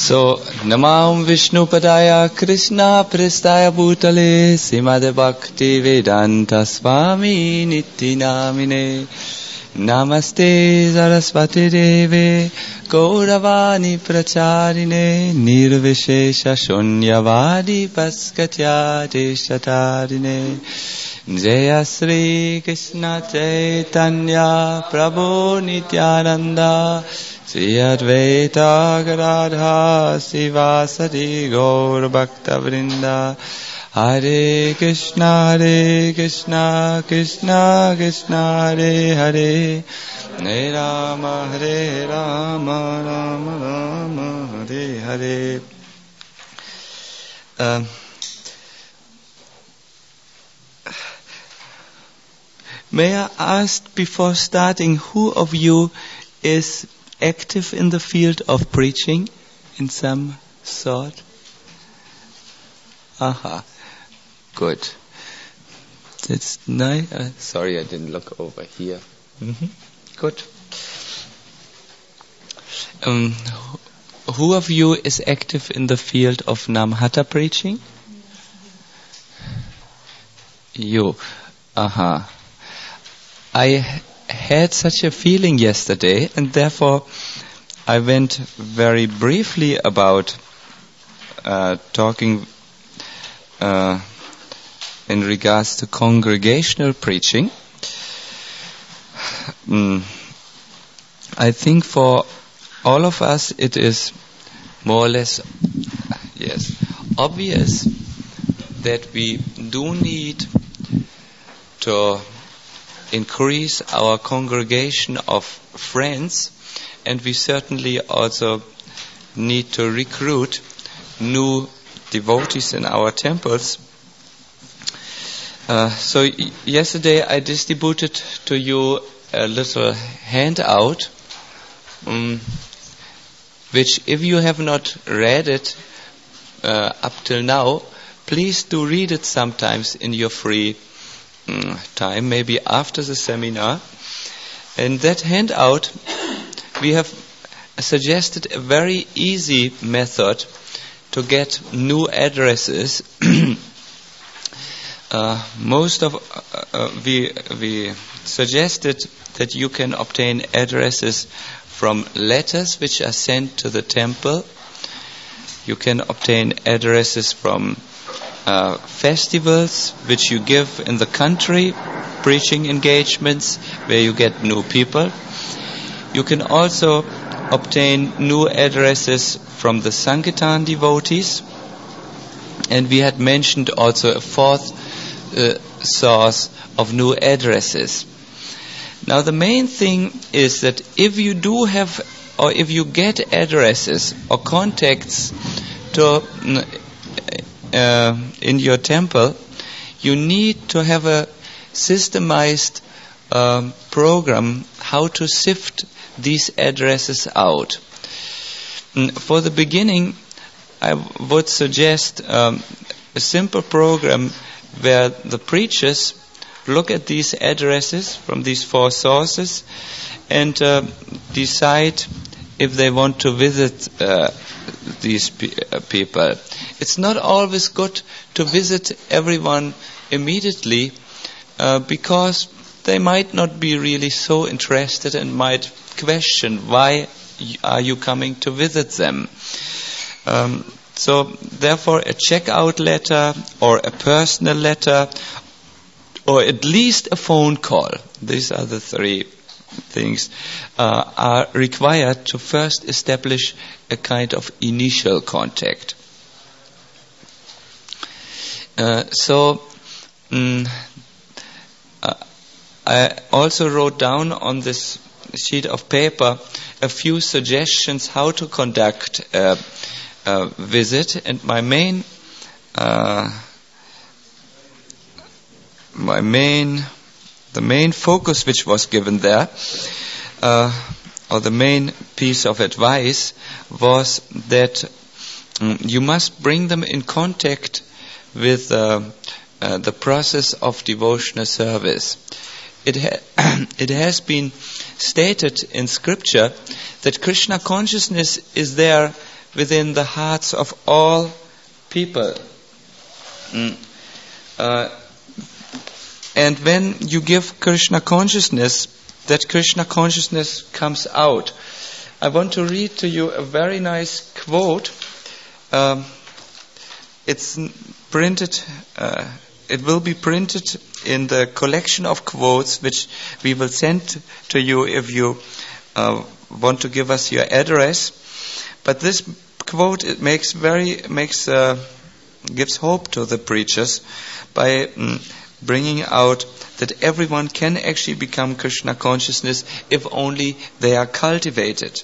So, Namam Vishnupadaya Krishna Prestaya Bhutale Srimad Bhakti Vedanta Swami Niti Namine Namaste Saraswati Deve Gauravani Pracharine Nirvishesha Shunyavadi Paskatyate Shatarine Jaya Sri Krishna Chaitanya Prabhu Nityananda Sri Advaita Gadadha Sivasati Gaur Bhakta Vrinda Hare Krishna Krishna Krishna Hare Hare Hare Rama Rama Hare Hare. May I ask before starting, who of you is active in the field of preaching in some sort? Aha, good. That's nice. Sorry, I didn't look over here. Good. Who of you is active in the field of Namhata preaching? You. Aha. I had such a feeling yesterday, and therefore I went very briefly about talking in regards to congregational preaching. I think for all of us it is more or less obvious that we do need to increase our congregation of friends, and we certainly also need to recruit new devotees in our temples. So yesterday I distributed to you a little handout, which if you have not read it up till now, please do read it sometimes in your free time, maybe after the seminar. In that handout, we have suggested a very easy method to get new addresses. We suggested that you can obtain addresses from letters which are sent to the temple. You can obtain addresses from festivals which you give in the country, preaching engagements where you get new people. You can also obtain new addresses from the Sankirtan devotees, and we had mentioned also a fourth source of new addresses. Now the main thing is that if you do have, or if you get addresses or contacts to in your temple, you need to have a systemized program how to sift these addresses out. For the beginning, I would suggest a simple program where the preachers look at these addresses from these four sources and decide if they want to visit these people. It's not always good to visit everyone immediately because they might not be really so interested and might question, why are you coming to visit them? So therefore a checkout letter or a personal letter or at least a phone call, these are the three things, are required to first establish a kind of initial contact. I also wrote down on this sheet of paper a few suggestions how to conduct a visit, and the main focus which was given there, or the main piece of advice, was that you must bring them in contact with the process of devotional service. It has been stated in scripture that Krishna consciousness is there within the hearts of all people. And when you give Krishna consciousness, that Krishna consciousness comes out. I want to read to you a very nice quote. It's printed. It will be printed in the collection of quotes which we will send to you if you want to give us your address. But this quote gives hope to the preachers by bringing out that everyone can actually become Krishna consciousness if only they are cultivated.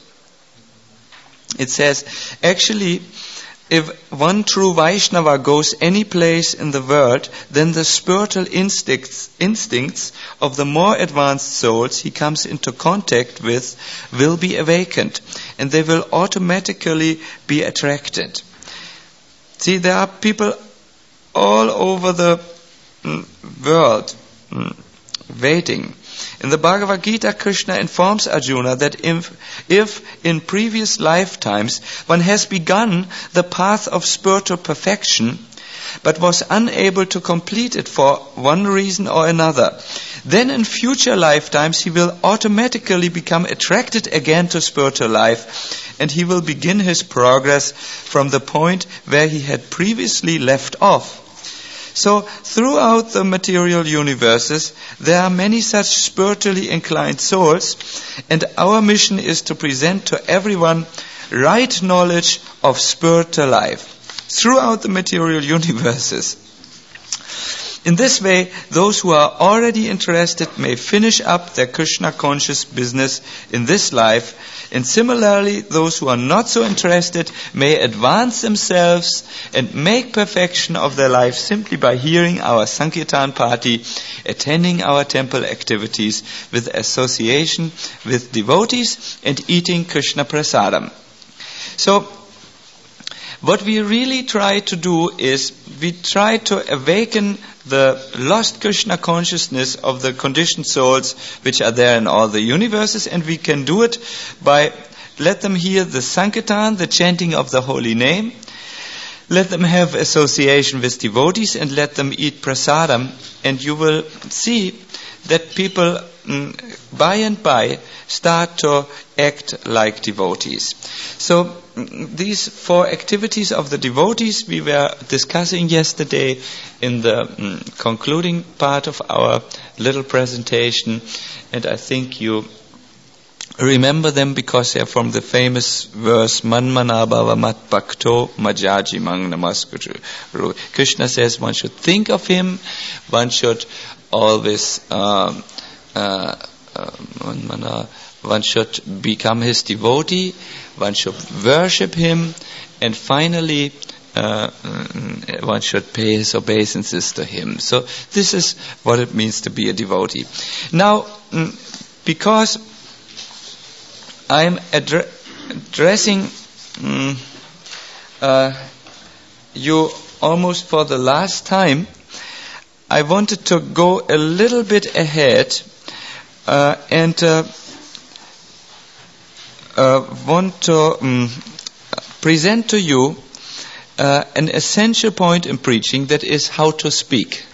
It says, actually, if one true Vaishnava goes any place in the world, then the spiritual instincts of the more advanced souls he comes into contact with will be awakened, and they will automatically be attracted. See, there are people all over the world waiting. In the Bhagavad Gita, Krishna informs Arjuna that if in previous lifetimes one has begun the path of spiritual perfection, but was unable to complete it for one reason or another, then in future lifetimes he will automatically become attracted again to spiritual life, and he will begin his progress from the point where he had previously left off. So, throughout the material universes, there are many such spiritually inclined souls, and our mission is to present to everyone right knowledge of spiritual life throughout the material universes. In this way, those who are already interested may finish up their Krishna conscious business in this life, and similarly, those who are not so interested may advance themselves and make perfection of their life simply by hearing our Sankirtan party, attending our temple activities with association with devotees, and eating Krishna prasadam. So, what we really try to do is we try to awaken the lost Krishna consciousness of the conditioned souls which are there in all the universes, and we can do it by let them hear the Sankirtan, the chanting of the holy name, let them have association with devotees, and let them eat prasadam, and you will see that people by and by start to act like devotees. So these 4 activities of the devotees we were discussing yesterday in the concluding part of our little presentation, and I think you remember them because they are from the famous verse Manmana Bhava Mat Bhakto Majaji Mang Namaskuru. Krishna says one should think of him, one should always one should become his devotee, one should worship him, and finally one should pay his obeisances to him. So this is what it means to be a devotee. Now, because I'm addressing you almost for the last time, I wanted to go a little bit ahead and want to present to you an essential point in preaching, that is how to speak.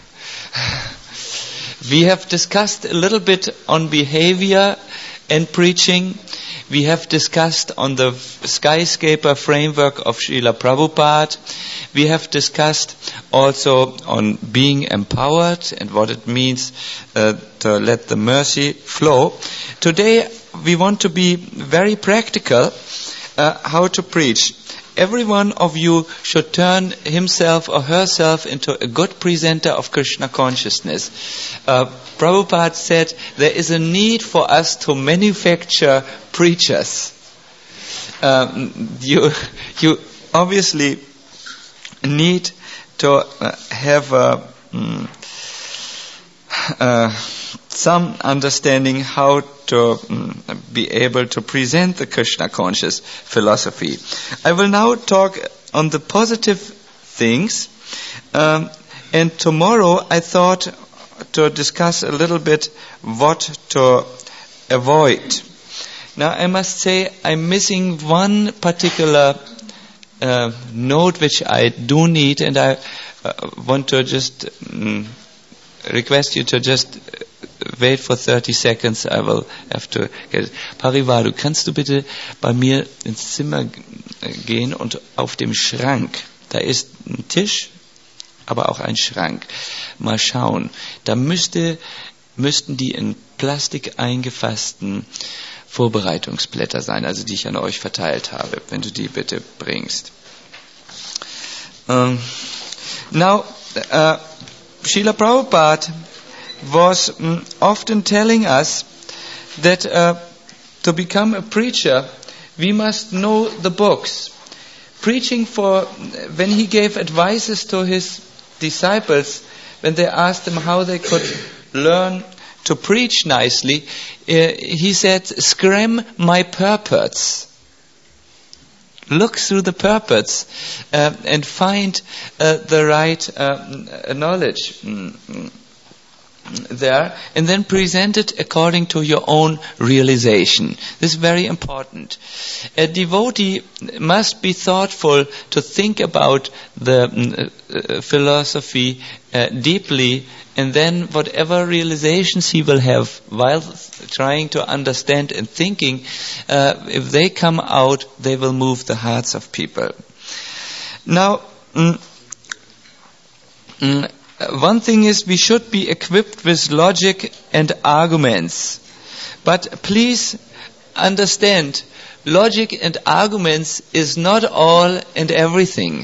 We have discussed a little bit on behavior and preaching. We have discussed on the skyscraper framework of Srila Prabhupada. We have discussed also on being empowered and what it means to let the mercy flow. Today we want to be very practical how to preach. Every one of you should turn himself or herself into a good presenter of Krishna consciousness. Prabhupada said there is a need for us to manufacture preachers. You obviously need to have some understanding how to be able to present the Krishna conscious philosophy. I will now talk on the positive things, and tomorrow I thought to discuss a little bit what to avoid. Now I must say I'm missing one particular note which I do need, and I want to just request you to just wait for 30 seconds. I will have to get it. Parivaru, kannst du bitte bei mir ins Zimmer gehen und auf dem Schrank, da ist ein Tisch, aber auch ein Schrank. Mal schauen. Da müssten die in Plastik eingefassten Vorbereitungsblätter sein, also die ich an euch verteilt habe, wenn du die bitte bringst. Now, Srila Prabhupada was often telling us that to become a preacher, we must know the books. Preaching when he gave advices to his disciples, when they asked them how they could learn to preach nicely, he said, "Scram my purports." Look through the purports and find the right knowledge there, and then present it according to your own realization. This is very important. A devotee must be thoughtful to think about the philosophy deeply, and then whatever realizations he will have while trying to understand and thinking, if they come out, they will move the hearts of people. Now, one thing is, we should be equipped with logic and arguments. But please understand, logic and arguments is not all and everything.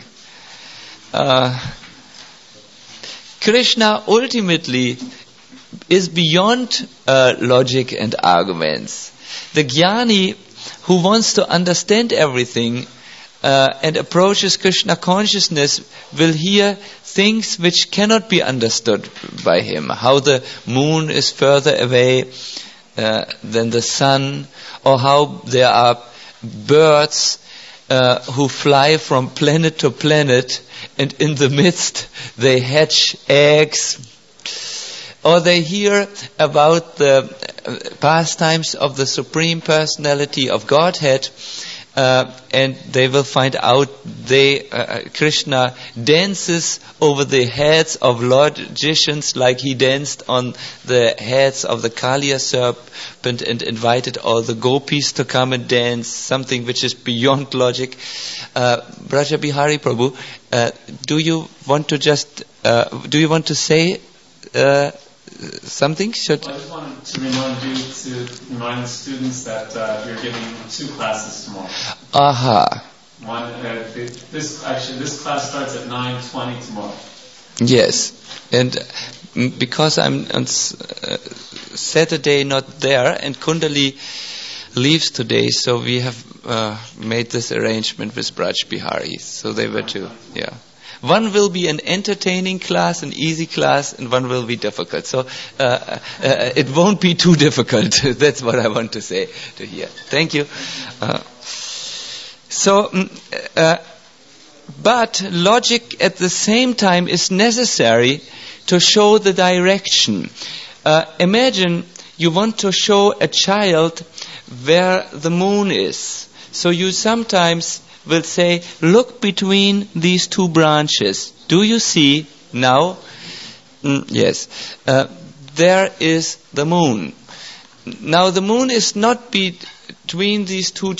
Krishna ultimately is beyond logic and arguments. The jnani who wants to understand everything and approaches Krishna consciousness will hear things which cannot be understood by him. How the moon is further away than the sun, or how there are birds who fly from planet to planet, and in the midst they hatch eggs. Or they hear about the pastimes of the Supreme Personality of Godhead, and they will find out Krishna dances over the heads of logicians like he danced on the heads of the Kaliya serpent and invited all the gopis to come and dance, something which is beyond logic. Braja Bihari Prabhu, do you want to say something? I just wanted to remind the students that you're giving 2 classes tomorrow. Aha. This class starts at 9:20 tomorrow. Yes, and because I'm on Saturday not there, and Kundali leaves today, so we have made this arrangement with Braj Bihari. So they were 2. Yeah. One will be an entertaining class, an easy class, and one will be difficult. So it won't be too difficult. That's what I want to say to hear. Thank you. But logic at the same time is necessary to show the direction. Imagine you want to show a child where the moon is. So you sometimes will say, look between these 2 branches. Do you see now? Yes. There is the moon. Now the moon is not between these 2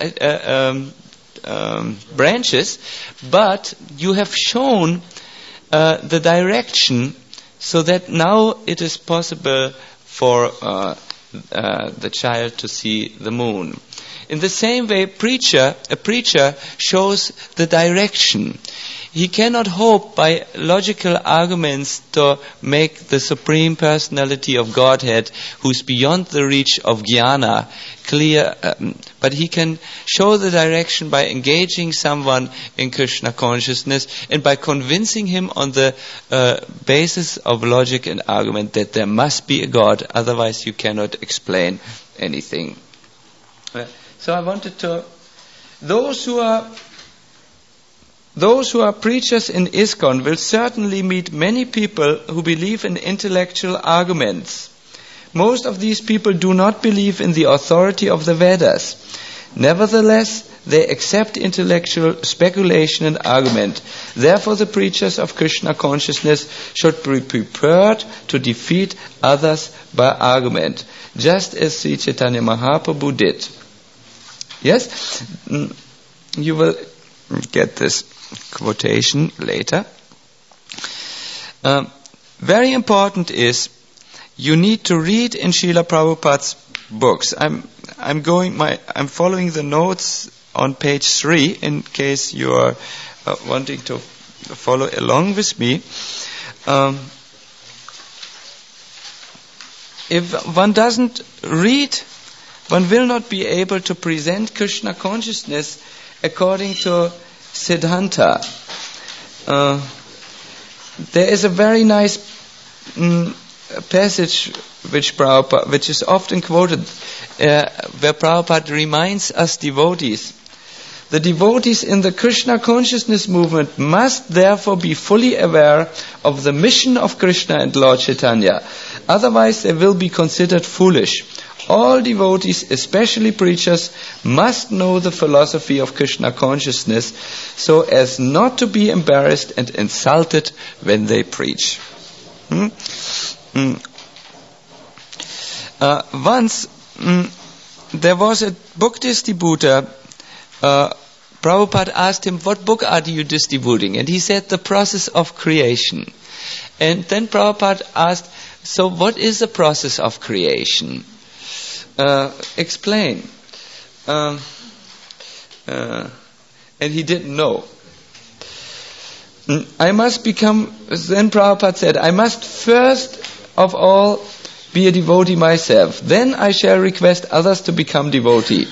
branches, but you have shown the direction so that now it is possible for the child to see the moon. In the same way, a preacher shows the direction. He cannot hope by logical arguments to make the Supreme Personality of Godhead, who's beyond the reach of jnana, clear, but he can show the direction by engaging someone in Krishna consciousness and by convincing him on the basis of logic and argument that there must be a God, otherwise you cannot explain anything. So I wanted to, those who are preachers in ISKCON will certainly meet many people who believe in intellectual arguments. Most of these people do not believe in the authority of the Vedas. Nevertheless, they accept intellectual speculation and argument. Therefore, the preachers of Krishna consciousness should be prepared to defeat others by argument, just as Sri Chaitanya Mahaprabhu did. Yes? You will get this quotation later. Very important is you need to read in Srila Prabhupada's books. I'm following the notes on page 3 in case you are wanting to follow along with me. If one doesn't read, one will not be able to present Krishna consciousness according to Siddhanta. There is a very nice passage which is often quoted, where Prabhupada reminds us devotees. The devotees in the Krishna consciousness movement must therefore be fully aware of the mission of Krishna and Lord Chaitanya. Otherwise they will be considered foolish. All devotees, especially preachers, must know the philosophy of Krishna consciousness so as not to be embarrassed and insulted when they preach. Once there was a book distributor. Prabhupada asked him, what book are you distributing? And he said, The Process of Creation. And then Prabhupada asked, so what is the process of creation? Explain. And he didn't know. Then Prabhupada said, I must first of all be a devotee myself. Then I shall request others to become devotee.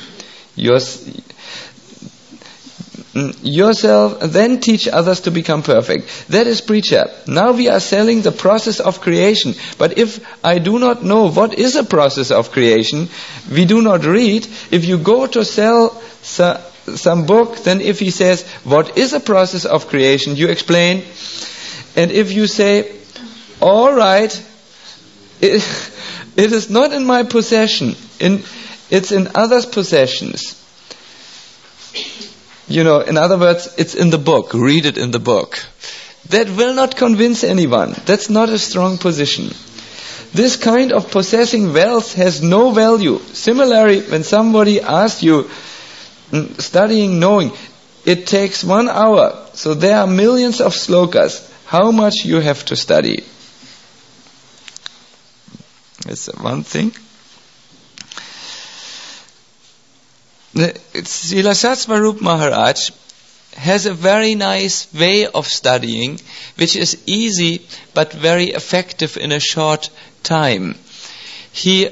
Yourself, then teach others to become perfect. That is preacher. Now we are selling the process of creation. But if I do not know what is a process of creation, we do not read. If you go to sell some book, then if he says, what is a process of creation, you explain. And if you say, all right, it is not in my possession. It's in others' possessions. In other words, it's in the book. Read it in the book. That will not convince anyone. That's not a strong position. This kind of possessing wealth has no value. Similarly, when somebody asks you, studying, knowing, it takes 1 hour. So there are millions of slokas. How much you have to study? That's one thing. Srila Satsvarup Maharaj has a very nice way of studying, which is easy but very effective in a short time. He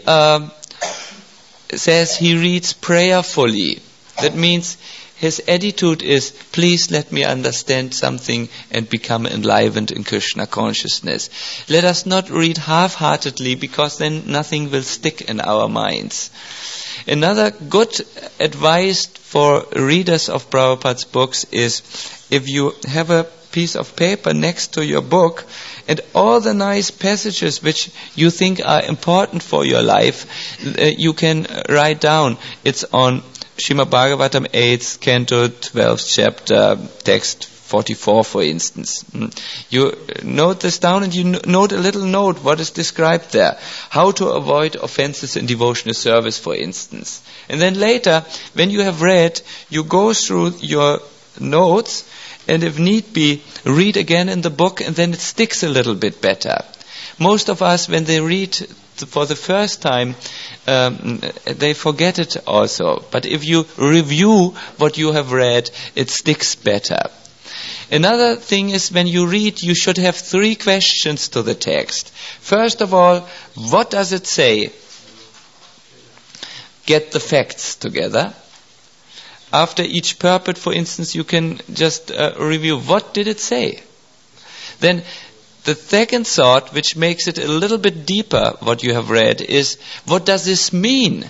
says he reads prayerfully. That means his attitude is, please let me understand something and become enlivened in Krishna consciousness. Let us not read half-heartedly, because then nothing will stick in our minds. Another good advice for readers of Prabhupada's books is, if you have a piece of paper next to your book and all the nice passages which you think are important for your life, you can write down. It's on Srimad Bhagavatam 8th Canto 12th chapter, text 44, for instance. You note this down and you note a little note what is described there. How to avoid offenses in devotional service, for instance. And then later, when you have read, you go through your notes and if need be, read again in the book, and then it sticks a little bit better. Most of us, when they read for the first time, they forget it also. But if you review what you have read, it sticks better. Another thing is, when you read, you should have 3 questions to the text. First of all, what does it say? Get the facts together. After each purport, for instance, you can just review, what did it say? Then the second thought, which makes it a little bit deeper, what you have read, is, what does this mean?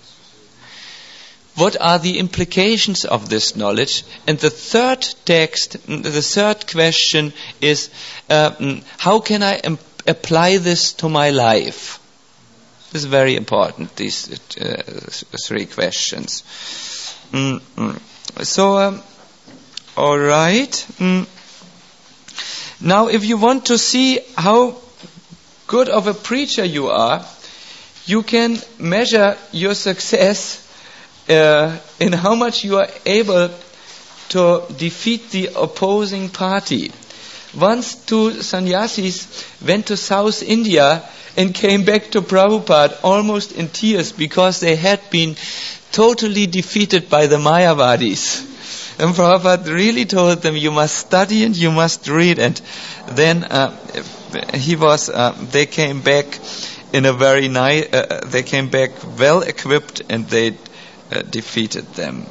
What are the implications of this knowledge? And the third question is, how can I apply this to my life? This is very important, these 3 questions. All right. Now, if you want to see how good of a preacher you are, you can measure your success in how much you are able to defeat the opposing party. Once two sannyasis went to South India and came back to Prabhupada almost in tears because they had been totally defeated by the Mayavadis. And Prabhupada really told them, you must study and you must read. And then they came back in a very nice, they came back well equipped and they defeated them.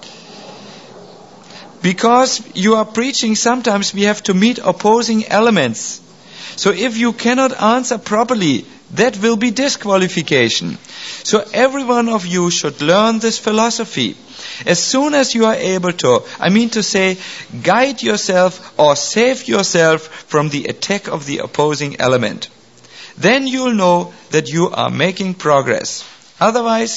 Because you are preaching, sometimes we have to meet opposing elements. So if you cannot answer properly, that will be disqualification. So every one of you should learn this philosophy. As soon as you are able to, guide yourself or save yourself from the attack of the opposing element, then you'll know that you are making progress. Otherwise,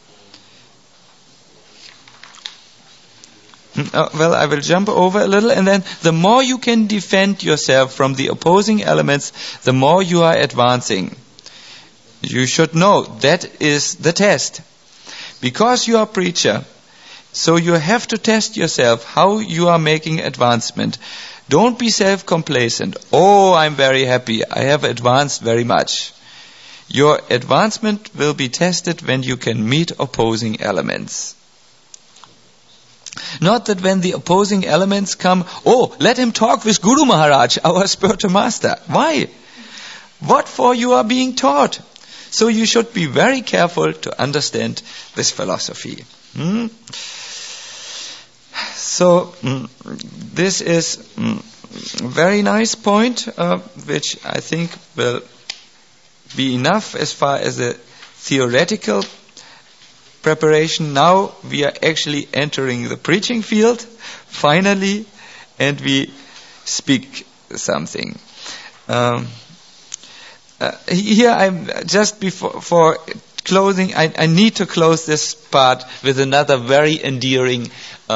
I will jump over a little, and then the more you can defend yourself from the opposing elements, the more you are advancing. You should know that is the test. Because you are a preacher, so you have to test yourself how you are making advancement. Don't be self-complacent. Oh, I'm very happy. I have advanced very much. Your advancement will be tested when you can meet opposing elements. Not that when the opposing elements come, let him talk with Guru Maharaj, our spiritual master. Why? What for you are being taught? So you should be very careful to understand this philosophy. So this is a very nice point, which I think will be enough as far as the theoretical preparation. Now we are actually entering the preaching field, finally, and we speak something. Here I'm just before closing, I need to close this part with another very endearing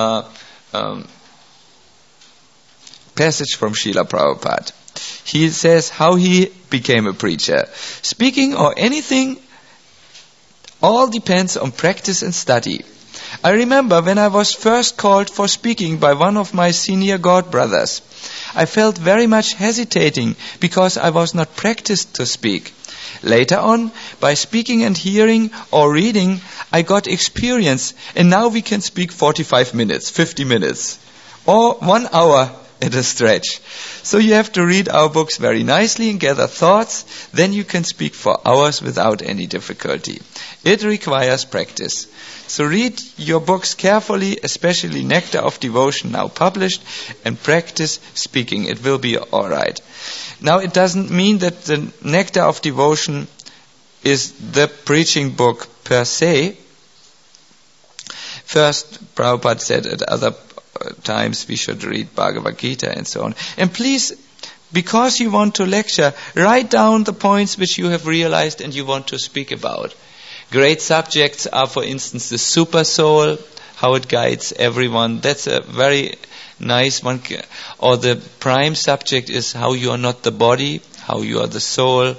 passage from Srila Prabhupada. He says how he became a preacher. Speaking or anything all depends on practice and study. I remember when I was first called for speaking by one of my senior god brothers, I felt very much hesitating because I was not practiced to speak. Later on, by speaking and hearing or reading, I got experience, and now we can speak 45 minutes, 50 minutes, or 1 hour at a stretch. So you have to read our books very nicely and gather thoughts, then you can speak for hours without any difficulty. It requires practice. So read your books carefully, especially Nectar of Devotion, now published, and practice speaking. It will be all right. Now, it doesn't mean that the Nectar of Devotion is the preaching book per se. First, Prabhupada said at other times we should read Bhagavad Gita and so on. And please, because you want to lecture, write down the points which you have realized and you want to speak about. Great subjects are, for instance, the super soul, how it guides everyone. That's a very nice one. Or the prime subject is how you are not the body, how you are the soul.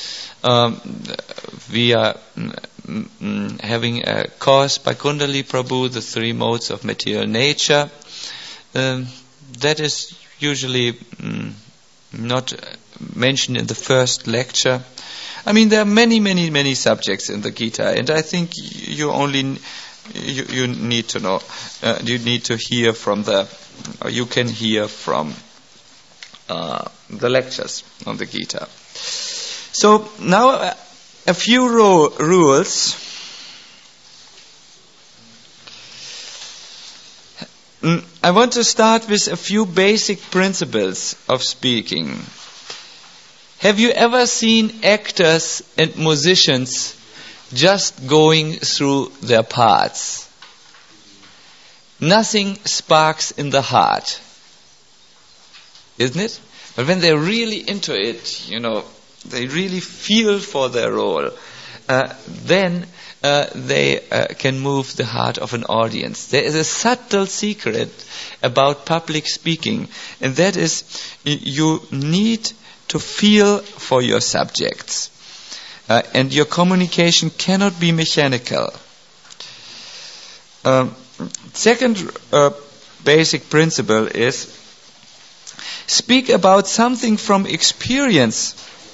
We are having a course by Kundali Prabhu, the 3 modes of material nature. That is usually not mentioned in the first lecture. I mean, there are many subjects in the Gita, and I think you need to know, you need to hear from you can hear from the lectures on the Gita. So now a few rules. I want to start with a few basic principles of speaking. Have you ever seen actors and musicians just going through their parts? Nothing sparks in the heart, isn't it? But when they're really into it, they really feel for their role. then they can move the heart of an audience. There is a subtle secret about public speaking, and that is you need to feel for your subjects. And your communication cannot be mechanical. Second basic principle is speak about something from experience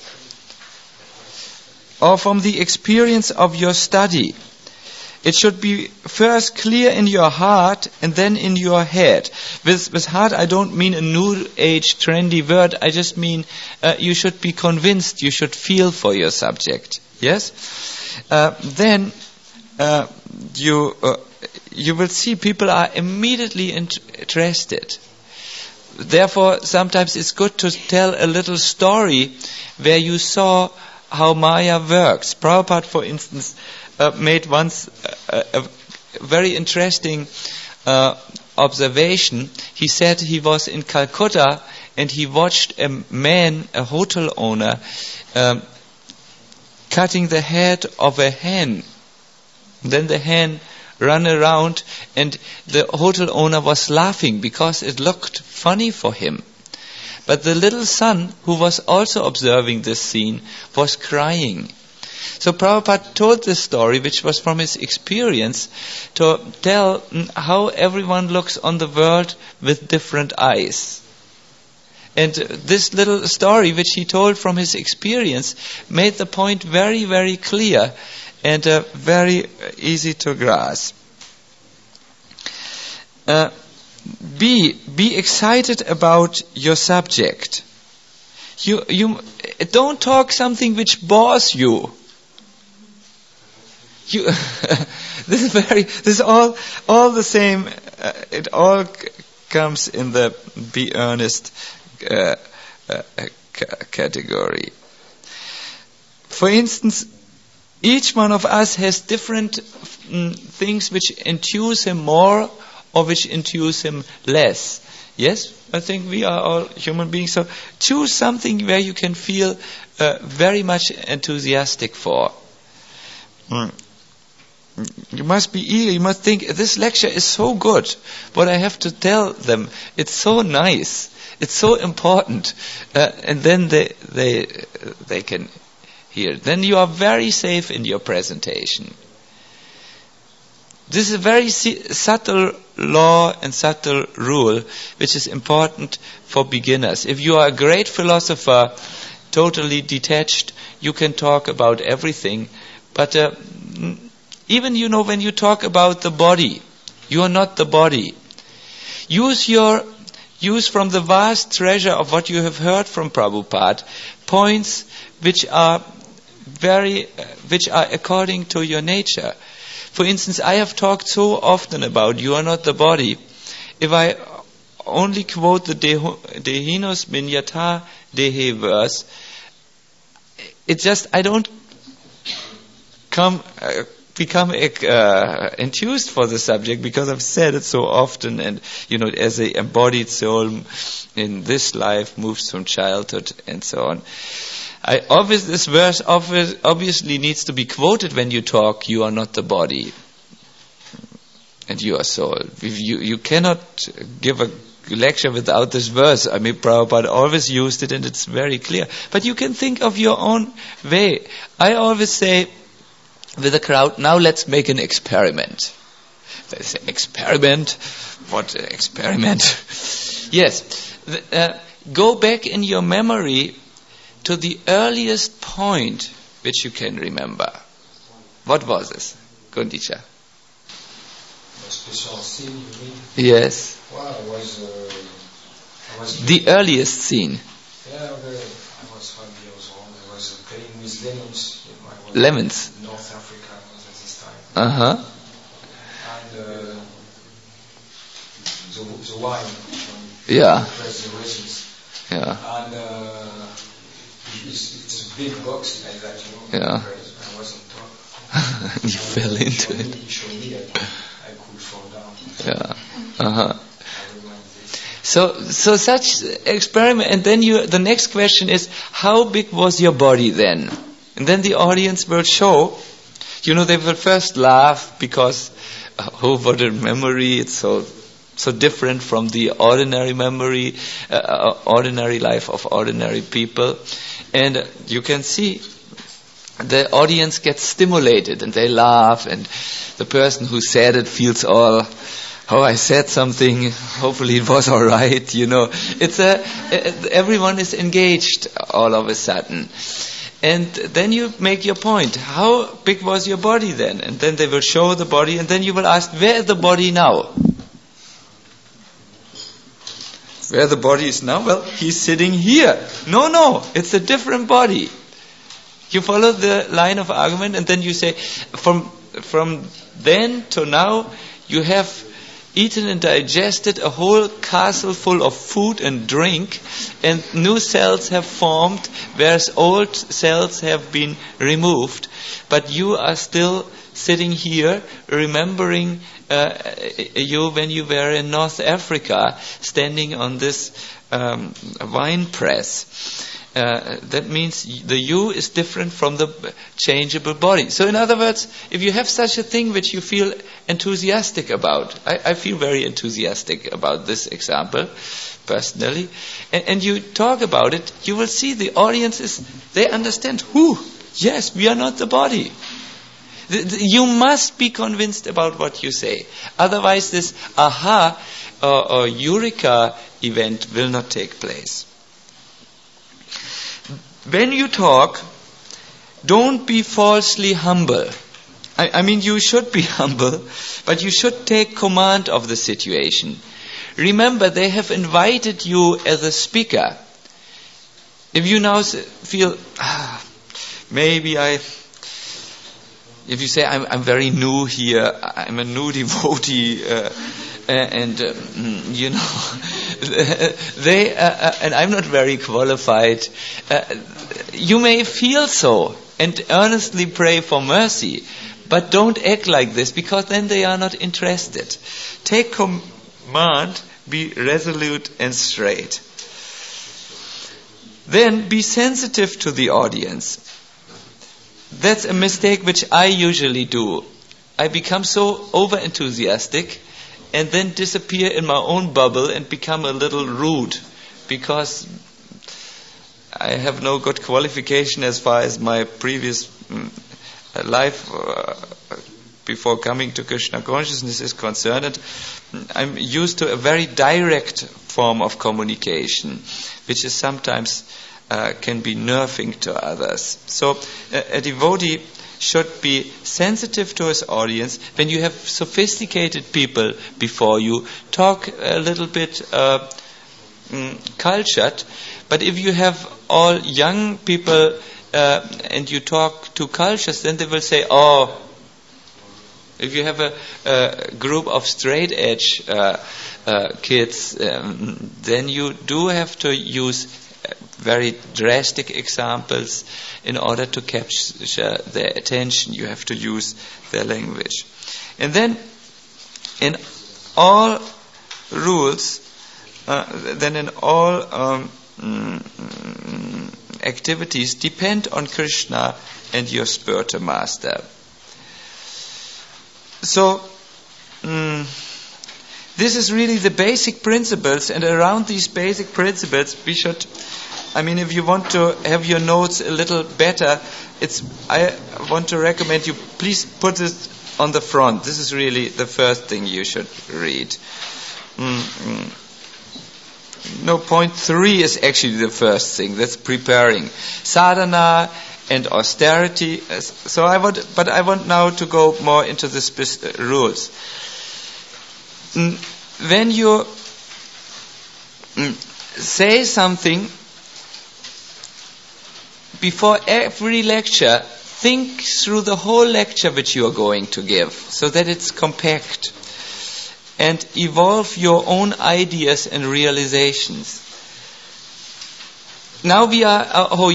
or from the experience of your study. It should be first clear in your heart and then in your head. With heart, I don't mean a new age trendy word. I just mean you should be convinced. You should feel for your subject. Yes? Then you will see people are immediately interested. Therefore, sometimes it's good to tell a little story where you saw how Maya works. Prabhupada, for instance, made once a very interesting observation. He said he was in Calcutta and he watched a man, a hotel owner, cutting the head of a hen. Then the hen ran around and the hotel owner was laughing because it looked funny for him. But the little son, who was also observing this scene, was crying. So Prabhupada told this story, which was from his experience, to tell how everyone looks on the world with different eyes. And this little story, which he told from his experience, made the point very, very clear and very easy to grasp. Be excited about your subject. You don't talk something which bores you. This is all the same. It all comes in the be earnest category. For instance, each one of us has different things which enthuse him more or which enthuse him less. Yes, I think we are all human beings. So choose something where you can feel very much enthusiastic for. You must be eager. You must think, this lecture is so good. What I have to tell them, it's so nice. It's so important. And then they can hear. Then you are very safe in your presentation. This is a very subtle law and subtle rule which is important for beginners. If you are a great philosopher, totally detached, you can talk about everything. But even, when you talk about the body, you are not the body. Use from the vast treasure of what you have heard from Prabhupada points which are according to your nature. For instance, I have talked so often about you are not the body. If I only quote the Dehinus Minyata Dehe verse, I don't become enthused for the subject because I've said it so often, and as a embodied soul in this life moves from childhood and so on. This verse obviously needs to be quoted when you talk. You are not the body, and you are soul. You cannot give a lecture without this verse. I mean, Prabhupada always used it, and it's very clear. But you can think of your own way. I always say with a crowd, now let's make an experiment. They say, experiment? What experiment? Yes. Go back in your memory to the earliest point which you can remember. What was this? Gundicha. A special scene, you mean? Yes. Well, I was the earliest scene. Yeah, I was 5 years old. I was playing with lemons. Lemons? In North Africa at this time. Uh-huh. And the wine. Yeah. Press the resins. Yeah. And it's a big box like that, Yeah. I wasn't top. You fell into it. He showed me that I could fall down. Yeah. Uh-huh. So such experiment, and then the next question is, how big was your body then? And then the audience will show, they will first laugh because, what a memory, it's so different from the ordinary memory, ordinary life of ordinary people. And you can see the audience gets stimulated and they laugh, and the person who said it feels all, I said something, hopefully it was all right, It's everyone is engaged all of a sudden. And then you make your point. How big was your body then? And then they will show the body, and then you will ask, where is the body now? Where the body is now? Well, he's sitting here. No, it's a different body. You follow the line of argument, and then you say, from then to now, you have eaten and digested a whole castle full of food and drink, and new cells have formed, whereas old cells have been removed. But you are still sitting here, remembering you when you were in North Africa, standing on this wine press. That means the you is different from the changeable body. So in other words, if you have such a thing which you feel enthusiastic about, I feel very enthusiastic about this example, personally, and you talk about it, you will see the audience they understand, yes, we are not the body. You must be convinced about what you say. Otherwise this aha or eureka event will not take place. When you talk, don't be falsely humble. I mean, you should be humble, but you should take command of the situation. Remember, they have invited you as a speaker. If you now feel, if you say, I'm very new here, I'm a new devotee, and and I'm not very qualified. You may feel so and earnestly pray for mercy, but don't act like this, because then they are not interested. Take command, be resolute and straight. Then be sensitive to the audience. That's a mistake which I usually do. I become so over-enthusiastic and then disappear in my own bubble and become a little rude, because I have no good qualification as far as my previous life before coming to Krishna consciousness is concerned. I'm used to a very direct form of communication, which is sometimes can be nerving to others. So a devotee should be sensitive to his audience. When you have sophisticated people before you, talk a little bit cultured. But if you have all young people and you talk too cultured, then they will say, if you have a group of straight edge kids, then you do have to use very drastic examples in order to capture their attention. You have to use their language. And then in all rules, activities, depend on Krishna and your spiritual master. So this is really the basic principles, and around these basic principles we should, if you want to have your notes a little better, I want to recommend you please put this on the front. This is really the first thing you should read. No, point 3 is actually the first thing. That's preparing. Sadhana and austerity. So I want now to go more into the rules. When you say something, before every lecture, think through the whole lecture which you are going to give, so that it's compact, and evolve your own ideas and realizations. Now we are,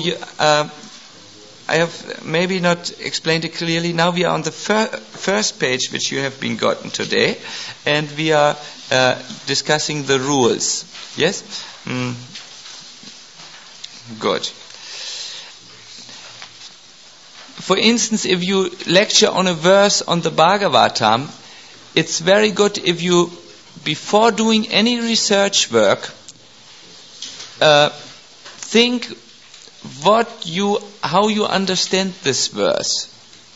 I have maybe not explained it clearly. Now we are on the first page which you have been gotten today, and we are discussing the rules. Yes? Good. For instance, if you lecture on a verse on the Bhagavatam, it's very good if you, before doing any research work, think how you understand this verse.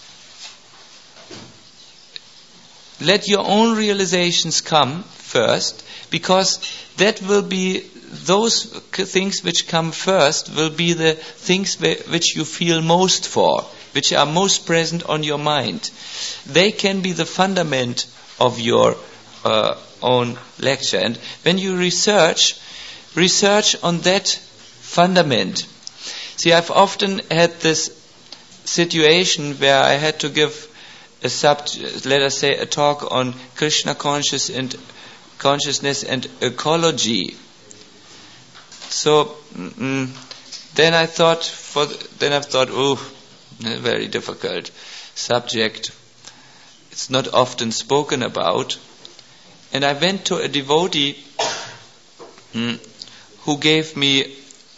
Let your own realizations come first, because that will be, those things which come first will be the things which you feel most for, which are most present on your mind. They can be the fundament of your own lecture. And when you research on that fundament. See, I've often had this situation where I had to give let us say a talk on Krishna consciousness and ecology. So then I thought, very difficult subject. It's not often spoken about. And I went to a devotee who gave me,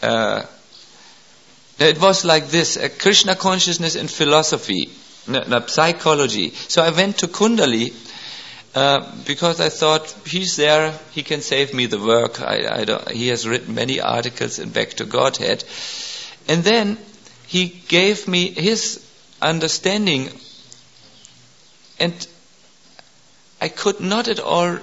it was like this, a Krishna consciousness and philosophy, psychology. So I went to Kundali because I thought, he's there, he can save me the work. He has written many articles in Back to Godhead. And then he gave me his understanding, and I could not at all.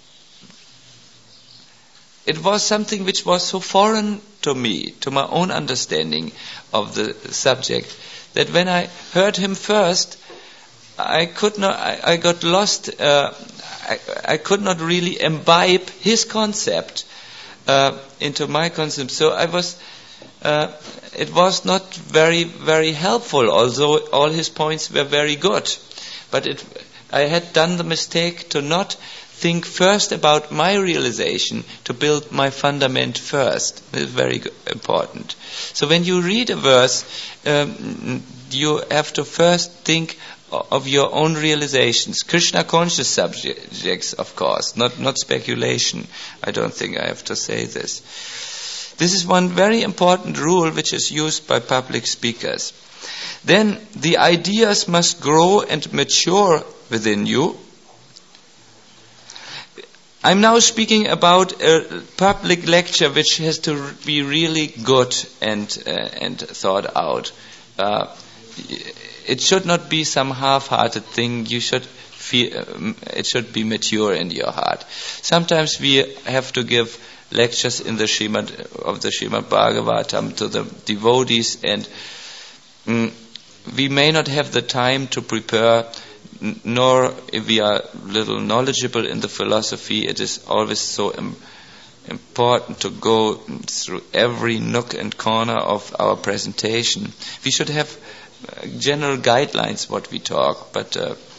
It was something which was so foreign to me, to my own understanding of the subject, that when I heard him first, I got lost. I could not really imbibe his concept into my concept. So it was not very, very helpful, although all his points were very good. But I had done the mistake to not think first about my realization, to build my fundament first. It's very important. So when you read a verse, you have to first think of your own realizations. Krishna conscious subjects, of course, not speculation. I don't think I have to say this. This is one very important rule which is used by public speakers. Then the ideas must grow and mature within you. I'm now speaking about a public lecture which has to be really good and thought out. It should not be some half-hearted thing. You should feel it should be mature in your heart. Sometimes we have to give lectures in the Srimad Bhagavatam to the devotees, and we may not have the time to prepare, nor if we are little knowledgeable in the philosophy. It is always so important to go through every nook and corner of our presentation. We should have general guidelines what we talk, but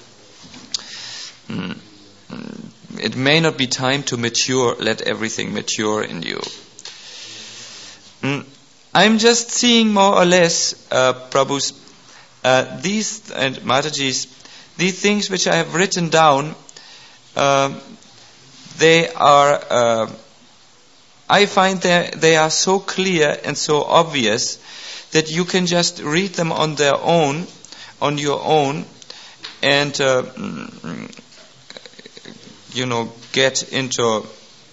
it may not be time to mature. Let everything mature in you. I'm just seeing more or less, Prabhu's, these and Mataji's, these things which I have written down, they are, I find they are so clear and so obvious that you can just read them on your own, and get into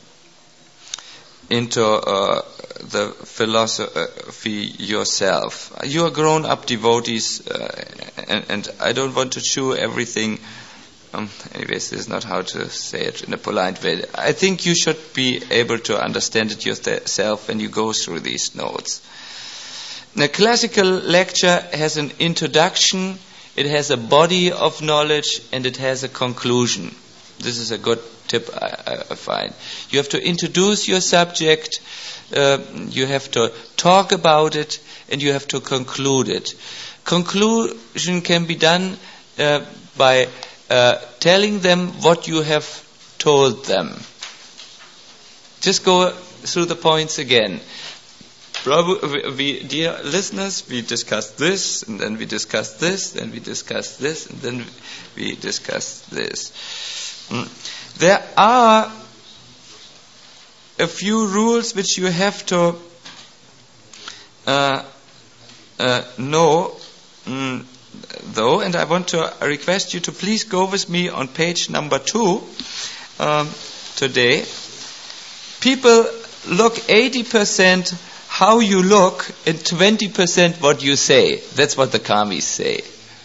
the philosophy yourself. You are grown-up devotees, and I don't want to chew everything. Anyways, this is not how to say it in a polite way. I think you should be able to understand it yourself when you go through these notes. A classical lecture has an introduction, it has a body of knowledge, and it has a conclusion. This is a good tip I find. You have to introduce your subject, you have to talk about it, and you have to conclude it. Conclusion can be done by telling them what you have told them. Just go through the points again. Dear listeners, we discussed this, and then we discussed this, then we discussed this, and then we discussed this. There are a few rules which you have to know. though, and I want to request you to please go with me on page number 2 today. People look 80% how you look and 20% what you say. That's what the Kamis say.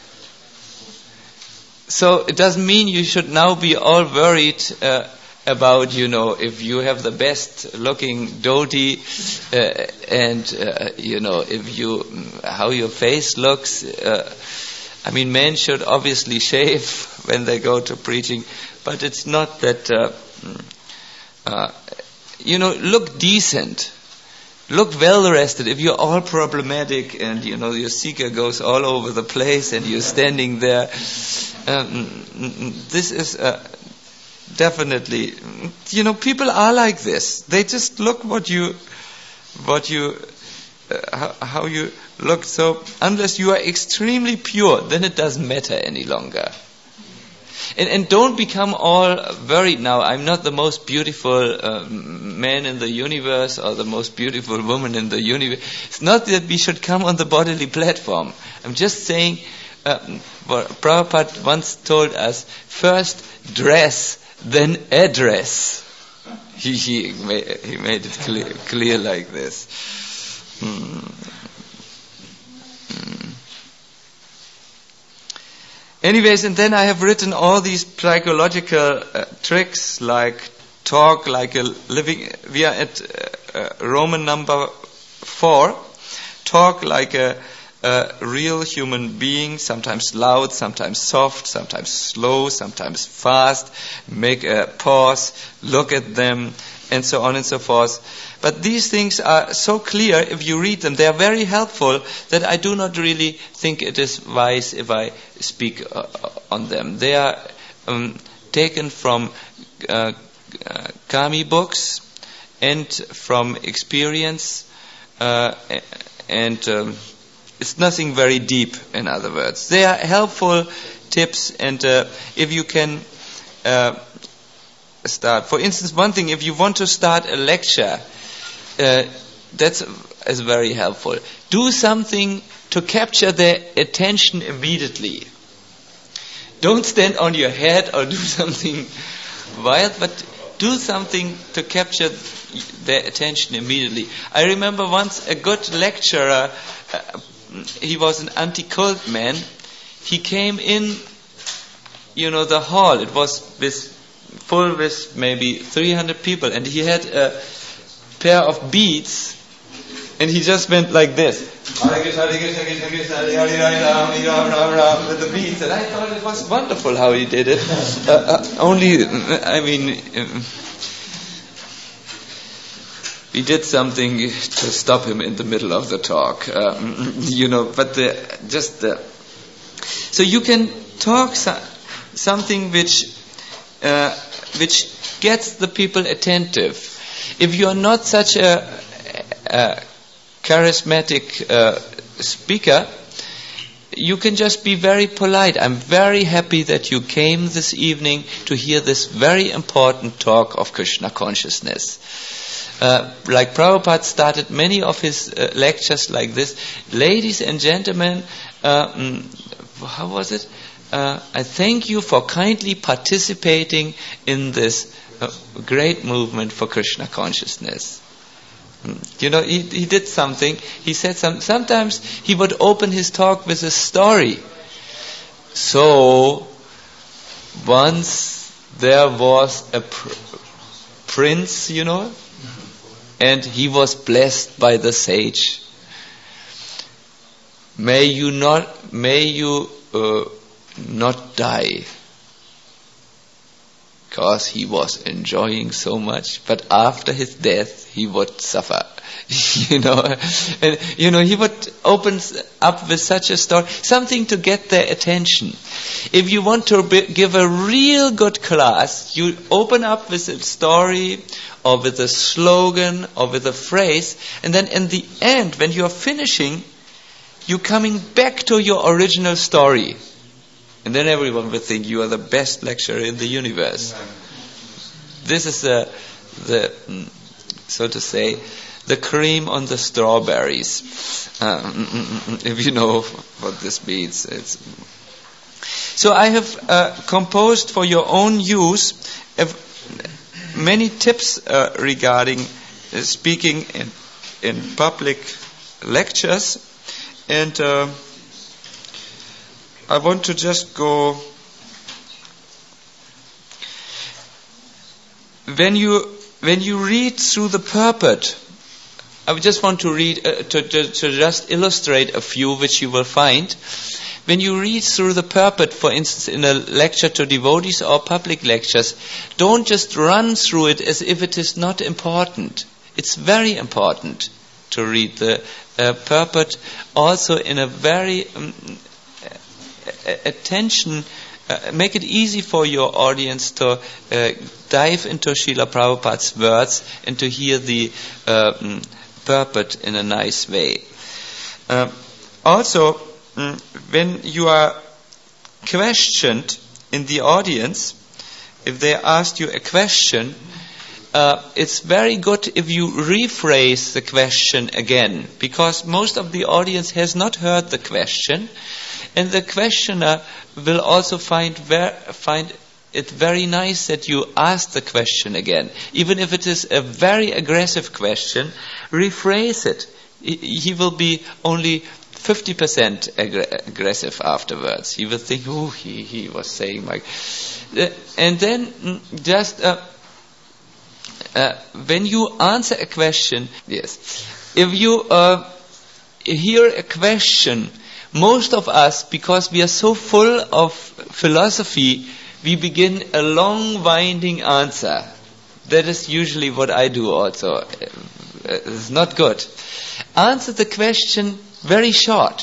So it doesn't mean you should now be all worried about, if you have the best looking dhoti and, how your face looks. Men should obviously shave when they go to preaching, but it's not that, look decent. Look well rested. If you're all problematic and, your seeker goes all over the place and you're standing there, this is definitely, people are like this. They just look how you look. So unless you are extremely pure, then it doesn't matter any longer. And don't become all worried now. I'm not the most beautiful man in the universe or the most beautiful woman in the universe. It's not that we should come on the bodily platform. I'm just saying, Prabhupada once told us, first dress, then address. He made it clear like this. Anyways, and then I have written all these psychological tricks, like talk like a living. We are at Roman number 4. Talk like a real human being, sometimes loud, sometimes soft, sometimes slow, sometimes fast. Make a pause, look at them, and so on and so forth. But these things are so clear if you read them. They are very helpful that I do not really think it is wise if I speak on them. They are taken from Kami books and from experience, and it's nothing very deep, in other words. They are helpful tips, and if you can start. For instance, one thing, if you want to start a lecture, that's very helpful. Do something to capture their attention immediately. Don't stand on your head or do something wild, but do something to capture their attention immediately. I remember once a good lecturer, he was an anti-cult man. He came in, the hall. It was full with maybe 300 people, and he had a pair of beads, and he just went like this, with the beads, and I thought it was wonderful how he did it. We did something to stop him in the middle of the talk, so you can talk something which gets the people attentive. If you are not such a charismatic speaker, you can just be very polite. I'm very happy that you came this evening to hear this very important talk of Krishna consciousness. Like Prabhupada started many of his lectures like this. Ladies and gentlemen, how was it? I thank you for kindly participating in this great movement for Krishna consciousness. He did something. He said sometimes he would open his talk with a story. So, once there was a prince, and he was blessed by the sage. May you not die, because he was enjoying so much, but after his death he would suffer. And he would open up with such a story, something to get their attention. If you want to give a real good class, you open up with a story or with a slogan or with a phrase, and then in the end, when you are finishing, you're coming back to your original story. And then everyone will think you are the best lecturer in the universe. This is the so to say, the cream on the strawberries. If you know what this means. So I have composed for your own use many tips regarding speaking in public lectures, and I want to just go. When you read through the purport, I just want to read to just illustrate a few which you will find. When you read through the purport, for instance, in a lecture to devotees or public lectures, don't just run through it as if it is not important. It's very important to read the purport also in a very attention. Make it easy for your audience to dive into Srila Prabhupada's words and to hear the purport in a nice way. Also, when you are questioned in the audience, if they ask you a question, it's very good if you rephrase the question again, because most of the audience has not heard the question, and the questioner will also find it very nice that you ask the question again. Even if it is a very aggressive question, rephrase it. He will be only 50% aggressive afterwards. He will think, oh, he was saying like... and then just... when you answer a question, yes, if you hear a question, most of us, because we are so full of philosophy, we begin a long winding answer. That is usually what I do also. It's not good. Answer the question very short.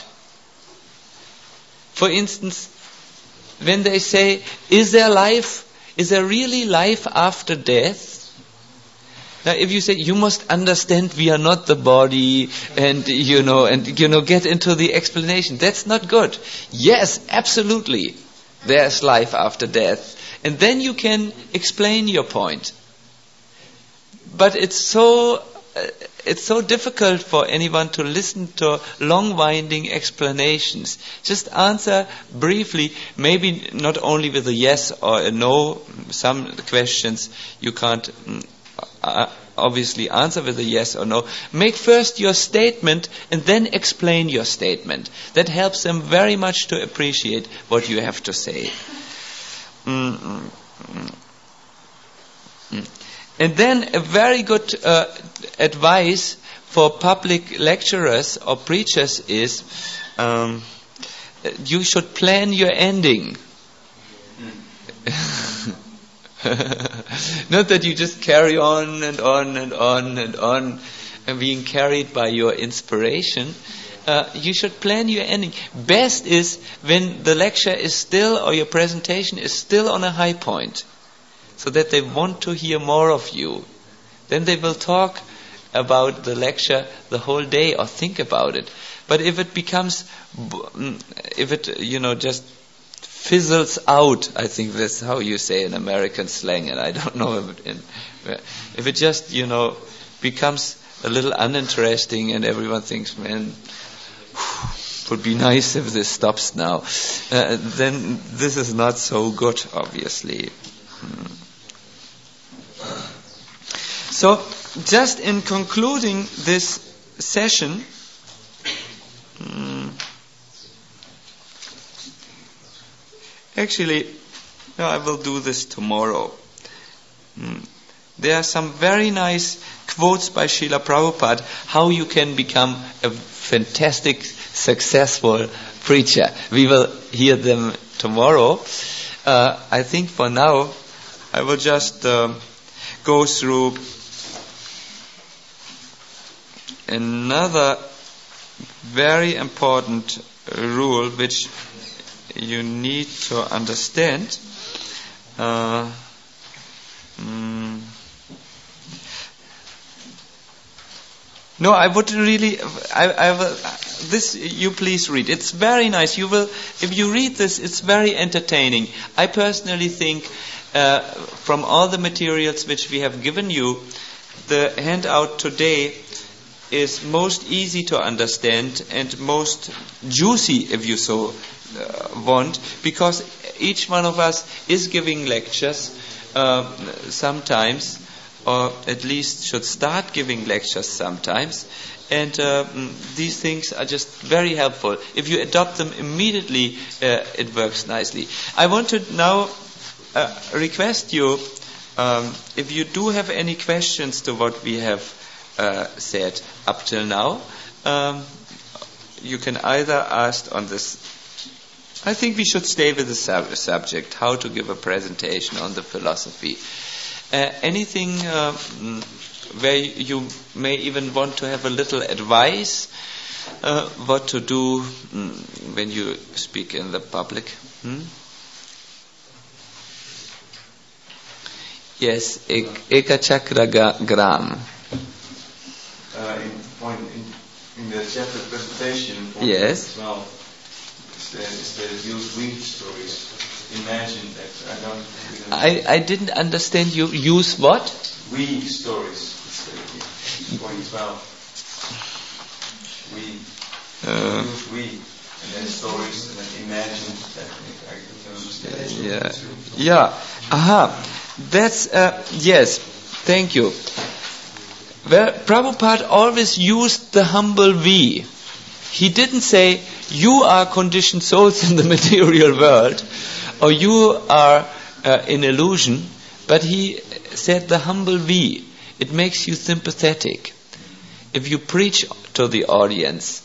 For instance, when they say, is there really life after death? Now, if you say, you must understand we are not the body, and get into the explanation, that's not good. Yes, absolutely, there's life after death. And then you can explain your point. But it's so difficult for anyone to listen to long winding explanations. Just answer briefly, maybe not only with a yes or a no. Some questions you can't obviously answer with a yes or no. Make first your statement and then explain your statement. That helps them very much to appreciate what you have to say. And then a very good advice for public lecturers or preachers is you should plan your ending. Not that you just carry on and on and on and on and being carried by your inspiration. You should plan your ending. Best is when the lecture is still, or your presentation is still on a high point, so that they want to hear more of you. Then they will talk about the lecture the whole day or think about it. But if it becomes, just fizzles out, I think that's how you say in American slang, and I don't know if it just, becomes a little uninteresting and everyone thinks, man, would be nice if this stops now, then this is not so good, obviously. So, just in concluding this session, actually, no, I will do this tomorrow. There are some very nice quotes by Srila Prabhupada, how you can become a fantastic, successful preacher. We will hear them tomorrow. I think for now, I will just go through another very important rule which you need to understand. No, I would really. I will. This you please read. It's very nice. You will, if you read this, it's very entertaining. I personally think, from all the materials which we have given you, the handout today is most easy to understand and most juicy, if you so want, because each one of us is giving lectures sometimes, or at least should start giving lectures sometimes. And these things are just very helpful. If you adopt them immediately, it works nicely. I want to now request you, if you do have any questions to what we have said up till now, you can either ask on this. I think we should stay with the subject, how to give a presentation on the philosophy. Anything where you may even want to have a little advice, what to do when you speak in the public? Yes, Ekachakra Gram. In the chapter presentation, yes. 12, is the use we stories. Imagine that I didn't understand you. Use what? We stories. Point 12. We use we, and then stories, and then imagine that. I can understand. Yeah. Aha. That's yes. Thank you. Well, Prabhupada always used the humble we. He didn't say you are conditioned souls in the material world, or you are in illusion, but he said the humble we. It makes you sympathetic. If you preach to the audience,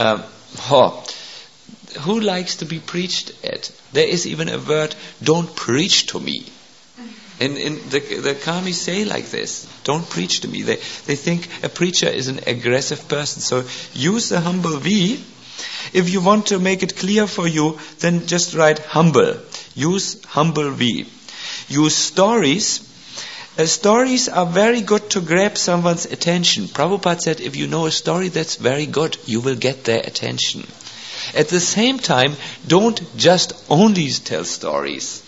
who likes to be preached at? There is even a word, don't preach to me. And the Kamis say like this, don't preach to me. They think a preacher is an aggressive person. So use the humble we. If you want to make it clear for you, then just write humble. Use humble we. Use stories. Stories are very good to grab someone's attention. Prabhupada said, if you know a story that's very good, you will get their attention. At the same time, don't just only tell stories.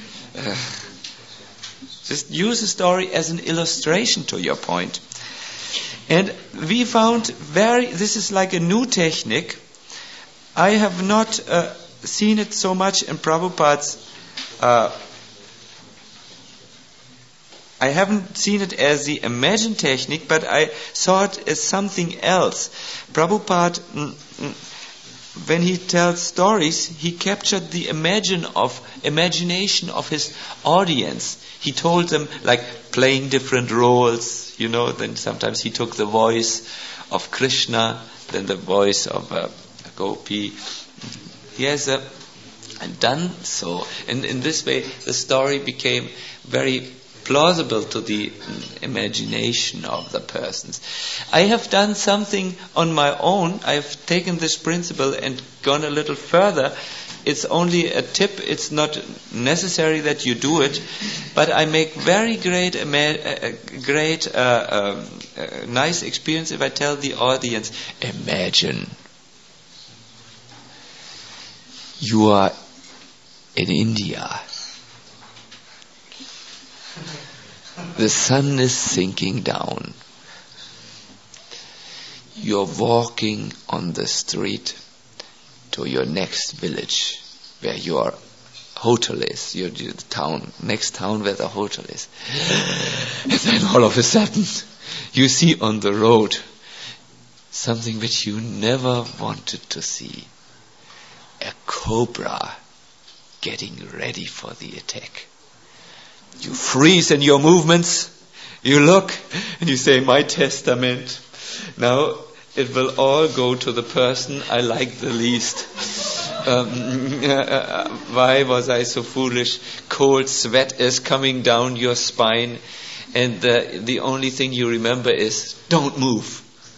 Just use a story as an illustration to your point. And we found this is like a new technique. I have not seen it so much in Prabhupada's I haven't seen it as the imagine technique, but I saw it as something else. Prabhupada, when he tells stories, he captured the imagination of his audience. He told them, like playing different roles, then sometimes he took the voice of Krishna, then the voice of Gopi. He has done so. And in this way, the story became very plausible to the imagination of the persons. I have done something on my own. I have taken this principle and gone a little further. It's only a tip. It's not necessary that you do it, but I make very nice experience if I tell the audience, imagine you are in India. The sun is sinking down. You're walking on the street to your next village where your hotel is, your next town where the hotel is. And then all of a sudden, you see on the road something which you never wanted to see. A cobra getting ready for the attack. You freeze in your movements, you look, and you say, my testament. Now it will all go to the person I like the least. Why was I so foolish? Cold sweat is coming down your spine, and the only thing you remember is, don't move.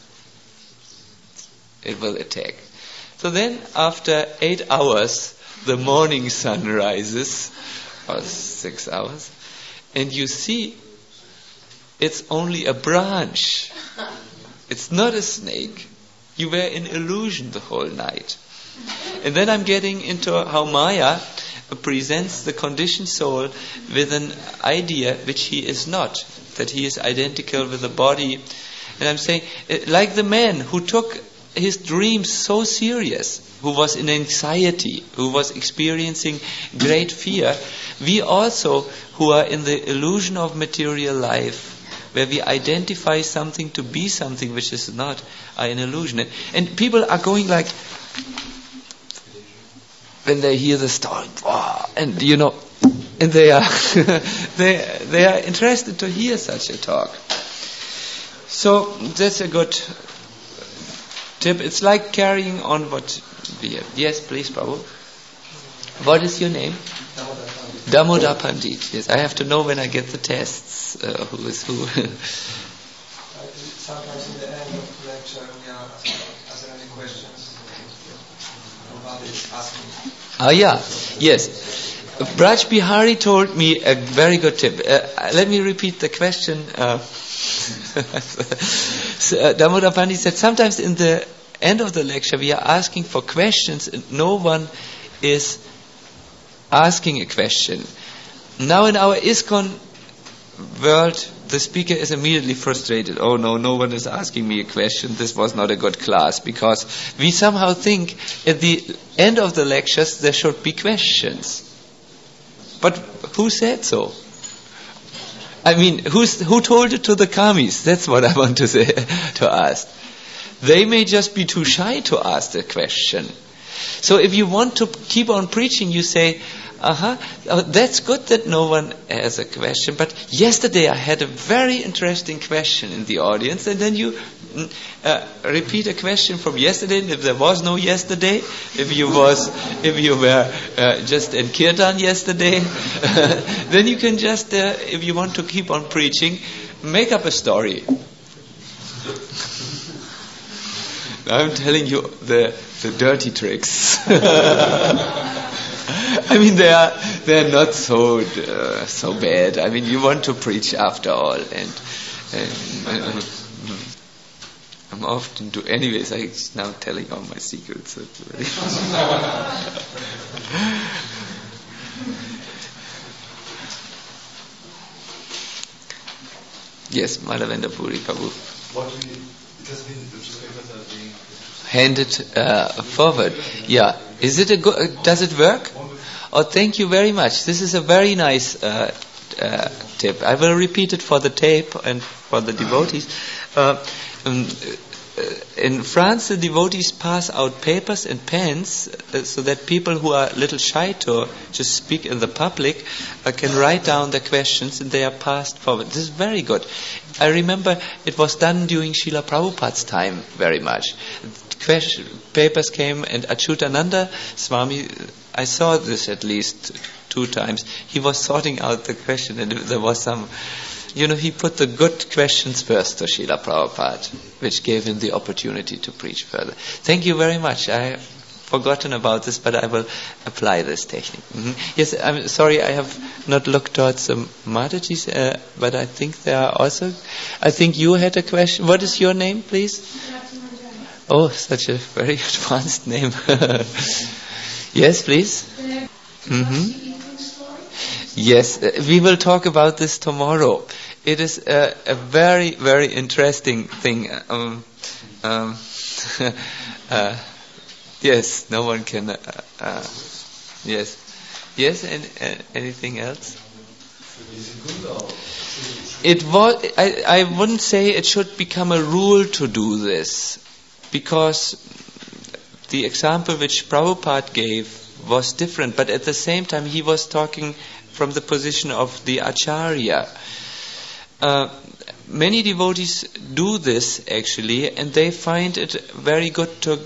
It will attack. So then, after 8 hours, the morning sun rises, or 6 hours, and you see, it's only a branch. It's not a snake. You were in illusion the whole night. And then I'm getting into how Maya presents the conditioned soul with an idea which he is not. That he is identical with the body And I'm saying, like the man who took his dreams so serious, who was in anxiety, who was experiencing great fear, we also, who are in the illusion of material life, where we identify something to be something which is not, are an illusion. And people are going like, when they hear the story, and and they are they are interested to hear such a talk. So that's a good tip. It's like carrying on what we have. Yes, please, Prabhu. What is your name? Damodar Pandit. Yes, I have to know when I get the tests. Who is who? Sometimes in the end of the lecture we are asking any questions. Nobody is asking. Yes. Braj Bihari told me a very good tip. Let me repeat the question. Damodar Pandit said, sometimes in the end of the lecture we are asking for questions and no one is asking a question. Now in our ISKCON world, the speaker is immediately frustrated. Oh no one is asking me a question. This was not a good class, because we somehow think at the end of the lectures there should be questions. But who said so? I mean, who told it to the kamis? That's what I want to say, to ask. They may just be too shy to ask the question. So if you want to keep on preaching, you say, that's good that no one has a question, but yesterday I had a very interesting question in the audience, and then you repeat a question from yesterday, and if there was no yesterday, if you were just in Kirtan yesterday, then you can just, if you want to keep on preaching, make up a story. I'm telling you the dirty tricks. I mean, they are not so bad. I mean, you want to preach after all, and I'm often do. Anyways, I'm now telling all my secrets. Yes, Madhavendra Puri, Prabhu. Handed forward. Yeah. Is it a good? Does it work? Oh, thank you very much. This is a very nice tip. I will repeat it for the tape and for the devotees. In France, the devotees pass out papers and pens so that people who are a little shy to just speak in the public can write down their questions, and they are passed forward. This is very good. I remember it was done during Srila Prabhupada's time very much. Papers came, and Achyutananda Swami, I saw this at least 2 times. He was sorting out the question, and there was some, he put the good questions first to Srila Prabhupada, which gave him the opportunity to preach further. Thank you very much. I have forgotten about this, but I will apply this technique. Yes, I'm sorry I have not looked towards the Mataji's, but I think there are also, I think you had a question. What is your name, please? Oh, such a very advanced name. Yes, please. Yes, we will talk about this tomorrow. It is a very, very interesting thing. Yes, no one can. Yes, and anything else? It was. I wouldn't say it should become a rule to do this, because the example which Prabhupada gave was different, but at the same time he was talking from the position of the Acharya. Many devotees do this actually, and they find it very good to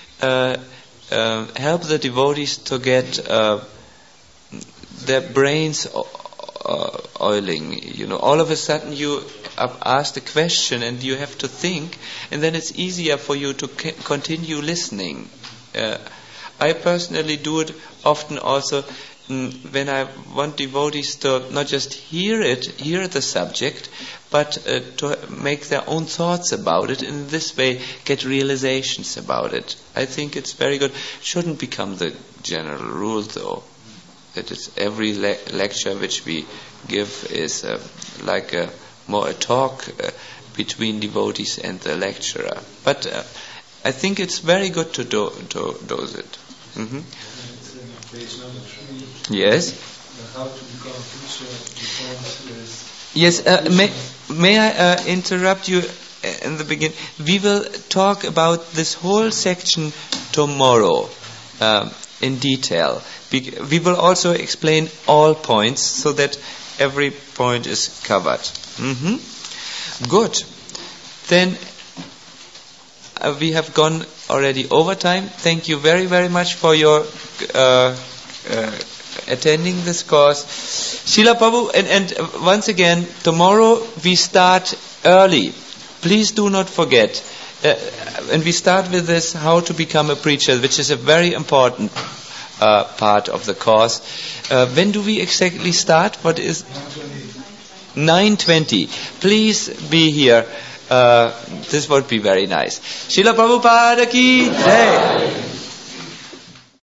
help the devotees to get their brains oiling. All of a sudden you ask a question and you have to think, and then it's easier for you to continue listening. I personally do it often also when I want devotees to not just hear the subject, but to make their own thoughts about it, and in this way get realizations about it. I think it's very good. Shouldn't become the general rule, though. That is, every lecture which we give is like more a talk between devotees and the lecturer. But I think it's very good to do it. Mm-hmm. Page number 3. Yes. How to become a preacher. Yes. May I interrupt you in the beginning? We will talk about this whole section tomorrow in detail. We will also explain all points so that every point is covered. Mm-hmm. Good. Then we have gone already over time. Thank you very, very much for your attending this course. Srila Prabhu, and once again, tomorrow we start early. Please do not forget. And we start with this, how to become a preacher, which is a very important part of the course. When do we exactly start? What is 9:20? Please be here. This would be very nice. Srila Prabhupada ki jai.